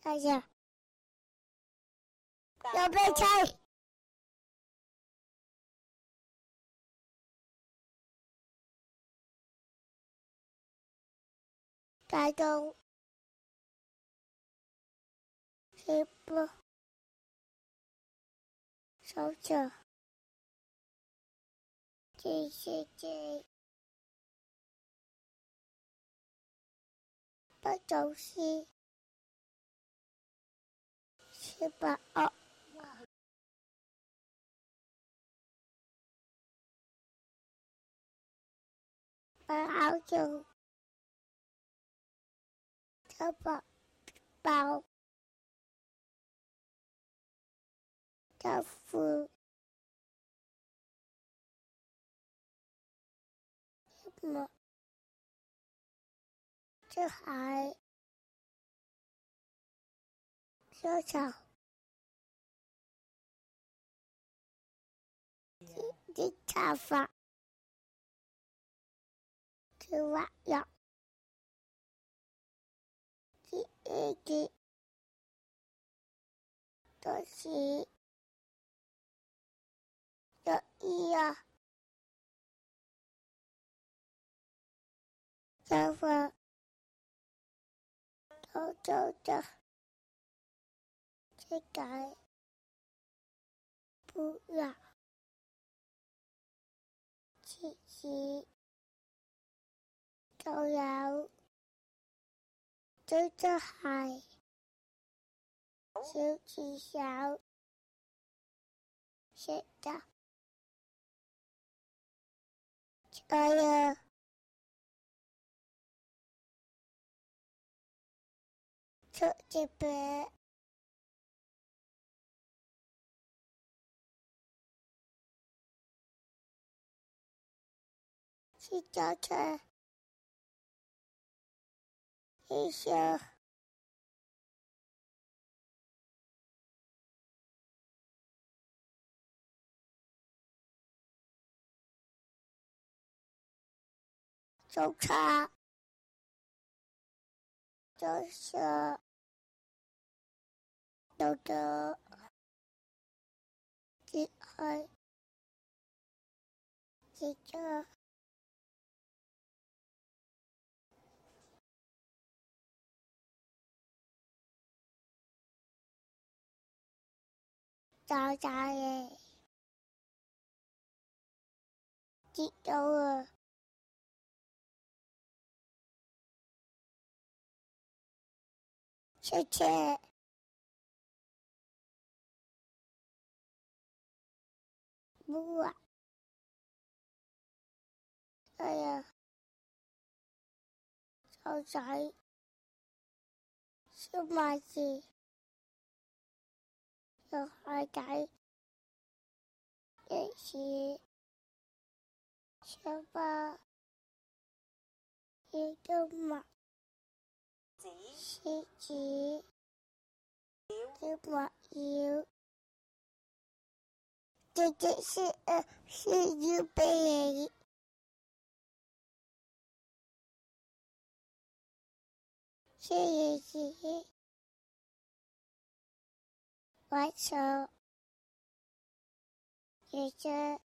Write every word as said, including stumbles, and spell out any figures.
哎呀，要被拆。大东是不手者，这世界不走是是吧？哦，把好久的宝宝的福什么？这还多少？这茶法，这碗要这一个都是有一啊，这份都走的，这个不要，其实都有。这这海，小气小，是的，这个这这边是脚车，一些手叉，就是有的几海，几个早早耶，几个了，谢谢，不啊，哎呀，早早是马子，有海仔，也是小巴，一个马。狮子，这么有，这这是呃是日本人，是也是晚上，也是